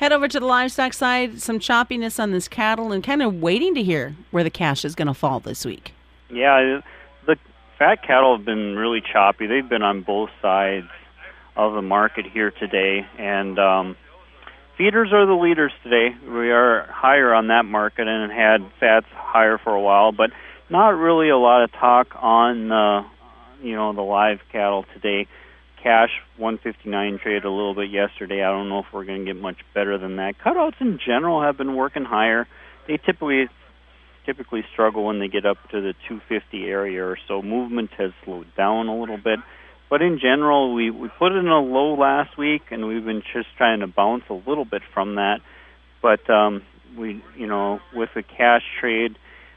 head over to the livestock side. Some choppiness on this cattle and kind of waiting to hear where the cash is going to fall this week. Yeah, the fat cattle have been really choppy. They've been on both sides of the market here today, and feeders are the leaders today. We are higher on that market and had fats higher for a while, but not really a lot of talk on the live cattle today. Cash 159 traded a little bit yesterday. I don't know if we're going to get much better than that. Cutouts in general have been working higher. They typically struggle when they get up to the 250 area or so. Movement has slowed down a little bit. But in general, we put in a low last week, and we've been just trying to bounce a little bit from that. But with the cash trade,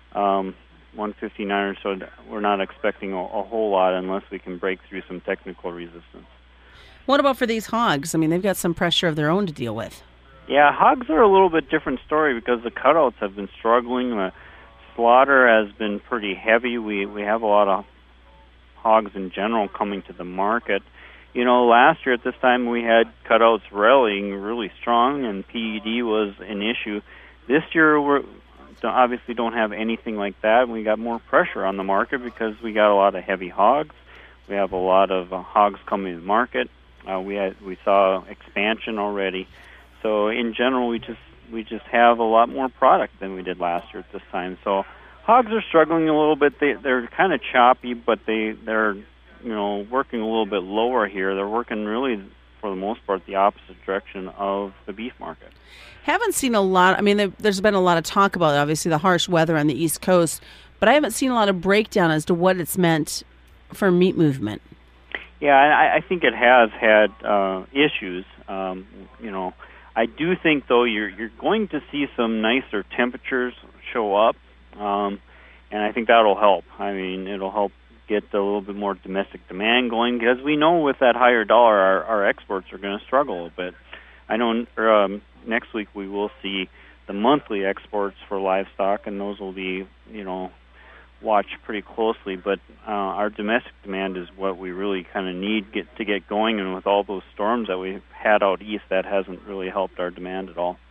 159 or so, we're not expecting a whole lot unless we can break through some technical resistance. What about for these hogs? I mean, they've got some pressure of their own to deal with. Yeah, hogs are a little bit different story because the cutouts have been struggling. The slaughter has been pretty heavy. We have a lot of hogs in general coming to the market. Last year at this time we had cutouts rallying really strong, and PED was an issue. This year we obviously don't have anything like that. We got more pressure on the market because we got a lot of heavy hogs. We have a lot of hogs coming to the market. We saw expansion already. So in general, we just have a lot more product than we did last year at this time. So hogs are struggling a little bit. They're kind of choppy, but they're working a little bit lower here. They're working really, for the most part, the opposite direction of the beef market. Haven't seen a lot. I mean, there's been a lot of talk about, obviously, the harsh weather on the East Coast, but I haven't seen a lot of breakdown as to what it's meant for meat movement. Yeah, I think it has had issues. I do think, though, you're going to see some nicer temperatures show up, and I think that'll help. I mean, it'll help get a little bit more domestic demand going, because we know with that higher dollar, our exports are going to struggle a little bit. I know next week we will see the monthly exports for livestock, and those will be, watched pretty closely. But our domestic demand is what we really kind of need to get going, and with all those storms that we've had out east, that hasn't really helped our demand at all.